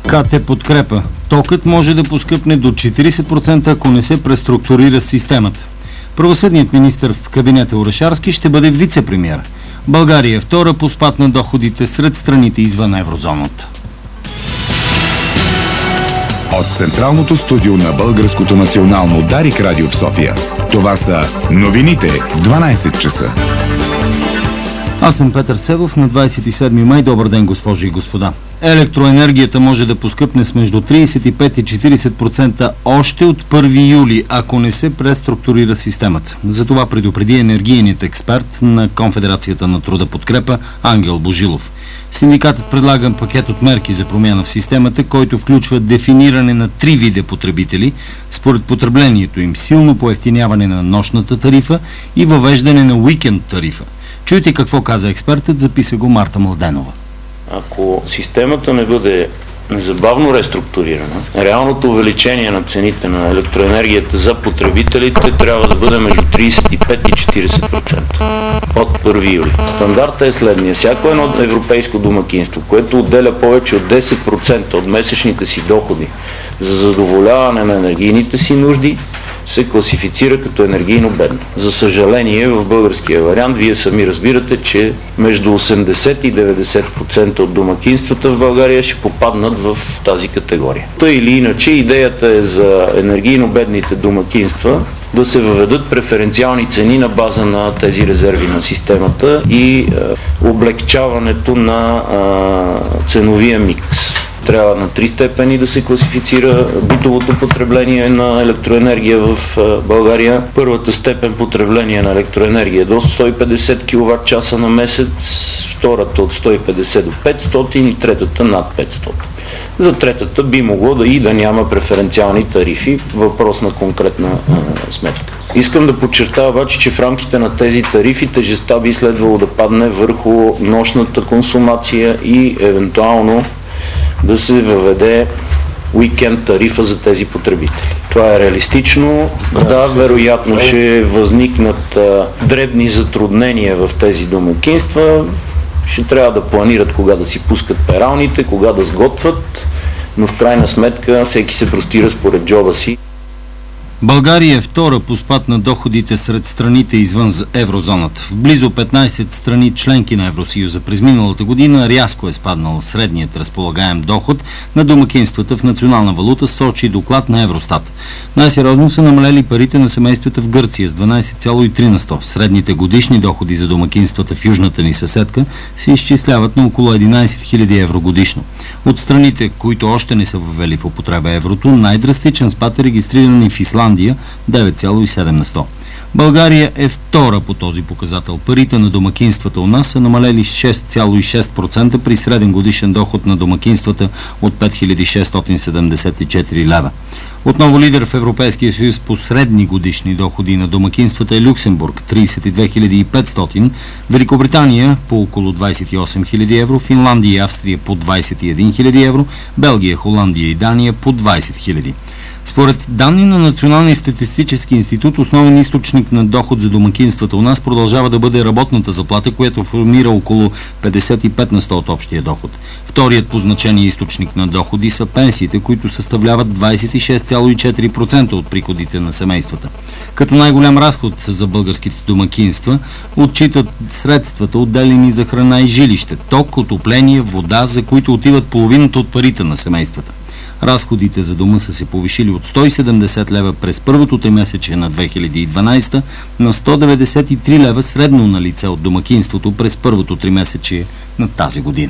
КТ подкрепа. Токът може да поскъпне до 40%, ако не се преструктурира системата. Правосъдният министър в кабинета Орешарски ще бъде вице-премиер. България е втора по спад на доходите сред страните извън еврозоната. От централното студио на Българското национално Дарик радио в София. Това са новините в 12 часа. Аз съм Петър Севов на 27 май. Добър ден, госпожи и господа. Електроенергията може да поскъпне с между 35 и 40% още от 1 юли, ако не се преструктурира системата. За това предупреди енергийният експерт на Конфедерацията на труда подкрепа Ангел Божилов. Синдикатът предлага пакет от мерки за промяна в системата, който включва дефиниране на 3 вида потребители, според потреблението им, силно поевтиняване на нощната тарифа и въвеждане на уикенд тарифа. Чуйте какво каза експертът, записа го Марта Младенова. Ако системата не бъде незабавно реструктурирана, реалното увеличение на цените на електроенергията за потребителите трябва да бъде между 35 и 40% от 1 юли. Стандартът е следния. Всяко едно европейско домакинство, което отделя повече от 10% от месечните си доходи за задоволяване на енергийните си нужди, се класифицира като енергийно бедно. За съжаление, в българския вариант, вие сами разбирате, че между 80 и 90% от домакинствата в България ще попаднат в тази категория. Та или иначе, идеята е за енергийно бедните домакинства да се въведат преференциални цени на база на тези резерви на системата и облегчаването на ценовия микс. Трябва на 3 степени да се класифицира битовото потребление на електроенергия в България. Първата степен потребление на електроенергия до 150 кВт часа на месец, втората от 150 до 500 и третата над 500. За третата би могло да няма преференциални тарифи, въпрос на конкретна сметка. Искам да подчертая обаче, че в рамките на тези тарифи тежестта би следвало да падне върху нощната консумация и евентуално да се въведе уикенд тарифа за тези потребители. Това е реалистично. Да, вероятно ще възникнат дребни затруднения в тези домакинства. Ще трябва да планират кога да си пускат пералните, кога да сготвят, но в крайна сметка всеки се простира според джоба си. България е втора по спад на доходите сред страните извън еврозоната. В близо 15 страни членки на Евросъюза през миналата година рязко е спаднал средният разполагаем доход на домакинствата в национална валута, сочи доклад на Евростат. Най-сериозно са намалели парите на семействата в Гърция с 12,3%. Средните годишни доходи за домакинствата в южната ни съседка се изчисляват на около 11 000 евро годишно. От страните, които още не са въвели в употреба еврото, най-драстичен спад е регистриран и в Исландия 9,7%. България е втора по този показател. Парите на домакинствата у нас са намалели 6,6% при среден годишен доход на домакинствата от 5674 лева. Отново лидер в Европейския съюз по средни годишни доходи на домакинствата е Люксембург – 32 500, Великобритания по около 28 000 евро, Финландия и Австрия по 21 000 евро, Белгия, Холандия и Дания по 20 000. Според данни на Националния статистически институт, основен източник на доход за домакинствата у нас продължава да бъде работната заплата, която формира около 55% от общия доход. Вторият по значение източник на доходи са пенсиите, които съставляват 26,4% от приходите на семействата. Като най-голям разход за българските домакинства отчитат средствата, отделени за храна и жилище, ток, отопление, вода, за които отиват половината от парите на семействата. Разходите за дома са се повишили от 170 лева през първото тримесечие на 2012 на 193 лева средно на лице от домакинството през първото тримесечие на тази година.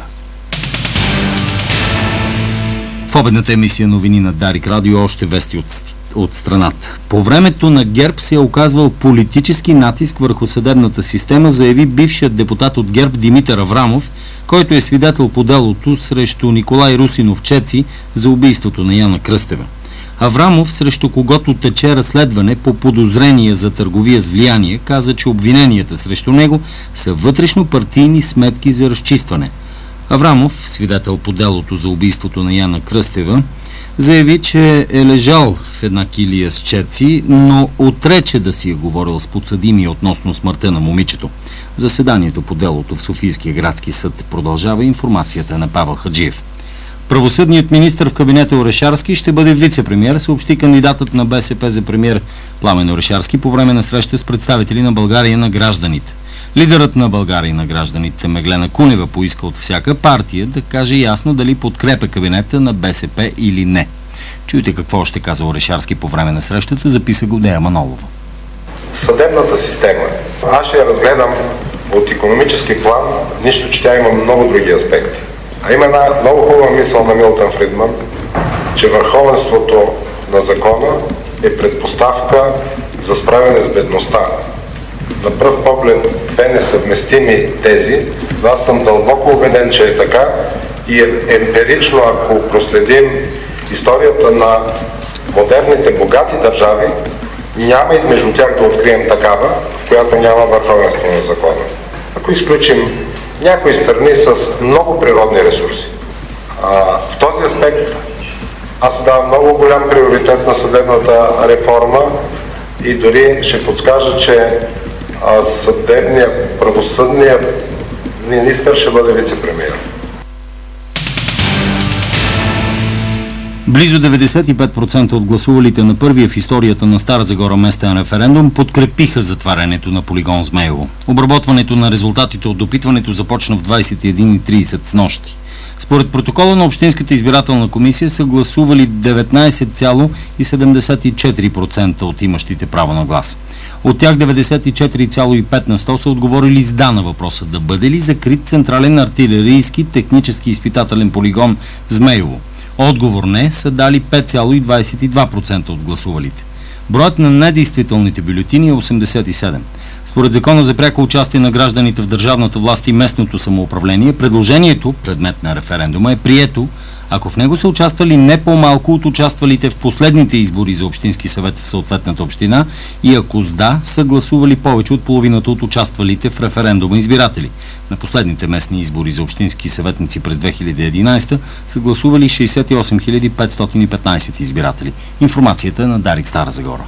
В обедната емисия новини на Дарик Радио още вести от страната. По времето на ГЕРБ се е оказвал политически натиск върху съдебната система, заяви бившият депутат от ГЕРБ Димитър Аврамов, който е свидетел по делото срещу Николай Русинов Чеци за убийството на Яна Кръстева. Аврамов, срещу когото тече разследване по подозрение за търговия с влияние, каза, че обвиненията срещу него са вътрешно-партийни сметки за разчистване. Аврамов, свидетел по делото за убийството на Яна Кръстева, заяви, че е лежал в една килия с Чеци, но отрече да си е говорил с подсъдими относно смъртта на момичето. Заседанието по делото в Софийския градски съд продължава. Информацията на Павел Хаджиев. Правосъдният министър в кабинета Орешарски ще бъде вице-премиер, съобщи кандидатът на БСП за премиер Пламен Орешарски по време на среща с представители на България на гражданите. Лидерът на България на гражданите Меглена Кунева поиска от всяка партия да каже ясно дали подкрепя кабинета на БСП или не. Чуйте какво ще каза Орешарски по време на срещата, записа го Дея Манолова. Съдебната система. Аз ще я разгледам от икономически план, нищо, че тя има много други аспекти. А има една много хубава мисъл на Милтън Фридман, че върховенството на закона е предпоставка за справяне с бедността. На пръв поглед две несъвместими тези, но аз съм дълбоко убеден, че е така и емпирично, ако проследим историята на модерните богати държави, няма измежду тях да открием такава, в която няма върховенство на закона. Ако изключим някои страни с много природни ресурси. В този аспект аз давам много голям приоритет на съдебната реформа и дори ще подскажа, че съдебният, правосъдният министър ще бъде вице-премиер. Близо 95% от гласувалите на първия в историята на Стара Загора местен референдум подкрепиха затварянето на полигон Змейово. Обработването на резултатите от допитването започна в 21:30 с нощи. Според протокола на Общинската избирателна комисия са гласували 19,74% от имащите право на глас. От тях 94,5% са отговорили с да на въпроса да бъде ли закрит централен артилерийски технически изпитателен полигон в Змейово. Отговор не са дали 5,22% от гласувалите. Броят на недействителните бюлетини е 87. Според Закона за пряко участие на гражданите в държавната власт и местното самоуправление, предложението, предмет на референдума, е прието, ако в него са участвали не по-малко от участвалите в последните избори за общински съвет в съответната община и ако с да са гласували повече от половината от участвалите в референдума избиратели. На последните местни избори за общински съветници през 2011 са гласували 68 515 избиратели. Информацията е на Дарик Стара Загора.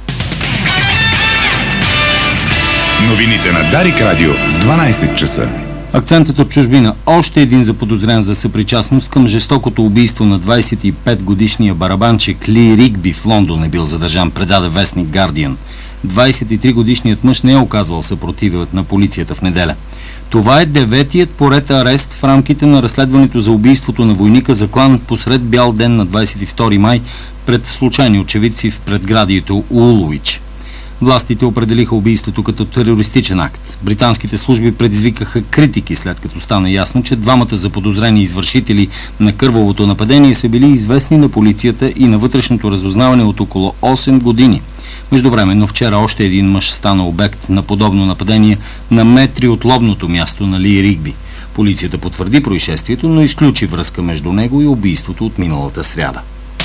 Новините на Дарик Радио в 12 часа. Акцентът от чужбина. Още един заподозрян за съпричастност към жестокото убийство на 25-годишния барабанчик Ли Ригби в Лондон е бил задържан, предаде вестник Гардиан. 23-годишният мъж не е оказвал съпротива на полицията в неделя. Това е 9-тият поред арест в рамките на разследването за убийството на войника, заклан посред бял ден на 22 май пред случайни очевидци в предградието Улуич. Властите определиха убийството като терористичен акт. Британските служби предизвикаха критики, след като стана ясно, че двамата заподозрени извършители на кървавото нападение са били известни на полицията и на вътрешното разузнаване от около 8 години. Междувременно вчера още един мъж стана обект на подобно нападение на метри от лобното място на Ли Ригби. Полицията потвърди происшествието, но изключи връзка между него и убийството от миналата сряда.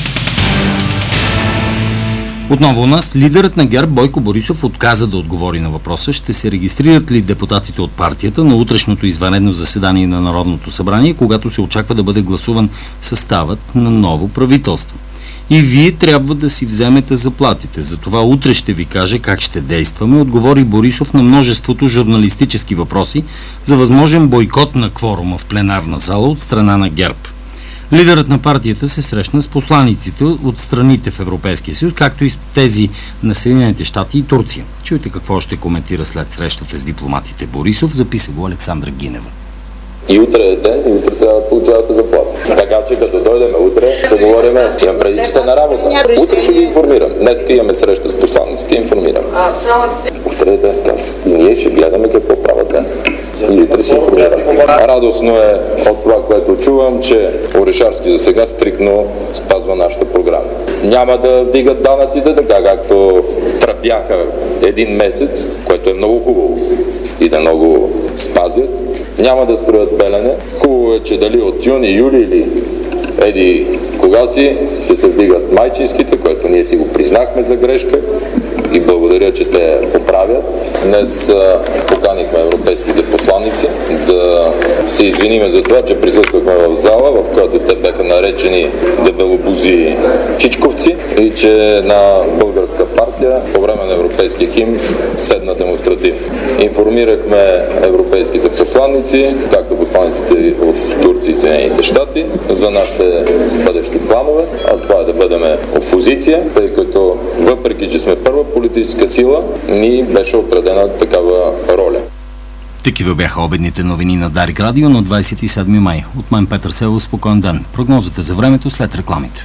Отново у нас, лидерът на ГЕРБ Бойко Борисов отказа да отговори на въпроса ще се регистрират ли депутатите от партията на утрешното извънредно заседание на Народното събрание, когато се очаква да бъде гласуван съставът на ново правителство. И вие трябва да си вземете заплатите. Затова утре ще ви кажа как ще действаме, отговори Борисов на множеството журналистически въпроси за възможен бойкот на кворума в пленарна зала от страна на ГЕРБ. Лидерът на партията се срещна с посланиците от страните в Европейския съюз, както и с тези на Съединените щати и Турция. Чуйте какво ще коментира след срещата с дипломатите Борисов, записа го Александра Гинева. И утре е ден, и утре трябва да получавате заплата. Така че като дойдем утре, ще говорим, имам преди, че сте на работа. Утре ще ви информирам. Днес имаме среща с посланиците, информирам. Утре е ден, и ние ще гледаме какво правят ден. И утре ще информирам. Радостно е от това, което чувам, че Орешарски за сега стрикно спазва нашата програма. Няма да вдигат данъците, така както тръбяха един месец, което е много хубаво и да много спазят. Няма да строят Белене. Хубаво е, че дали от юни, юли или еди кога си ще се вдигат майчинските, което ние си го признахме за грешка и благодаря, че те поправят. Днес поканихме Европейския европейските посланици, да се извиниме за това, че присъствахме в зала, в която те бяха наречени дебелобузи чичковци и че една българска партия по време на европейския химн седна демонстративно. Информирахме европейските посланици, както посланиците от Турция и Съединените щати, за нашите бъдещи планове, а това е да бъдем опозиция, тъй като въпреки, че сме първа политическа сила, ни беше отредена такава роля. Такива бяха обедните новини на Дарик Радио на 27 май. От мен Петър Селов, спокоен ден. Прогнозата за времето след рекламите.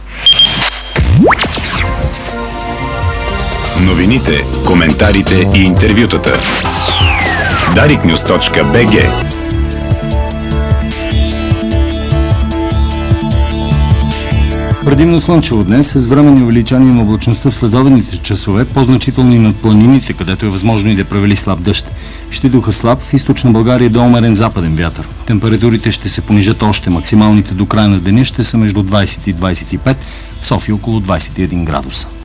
Новините, коментарите и интервютата. dariknews.bg. Предимно слънчево днес, с временни увеличения на облачността в следобедните часове, по-значителни над планините, където е възможно и да превали слаб дъжд. Ще духа слаб в източна България до умерен западен вятър. Температурите ще се понижат още. Максималните до края на деня ще са между 20 и 25, в София около 21 градуса.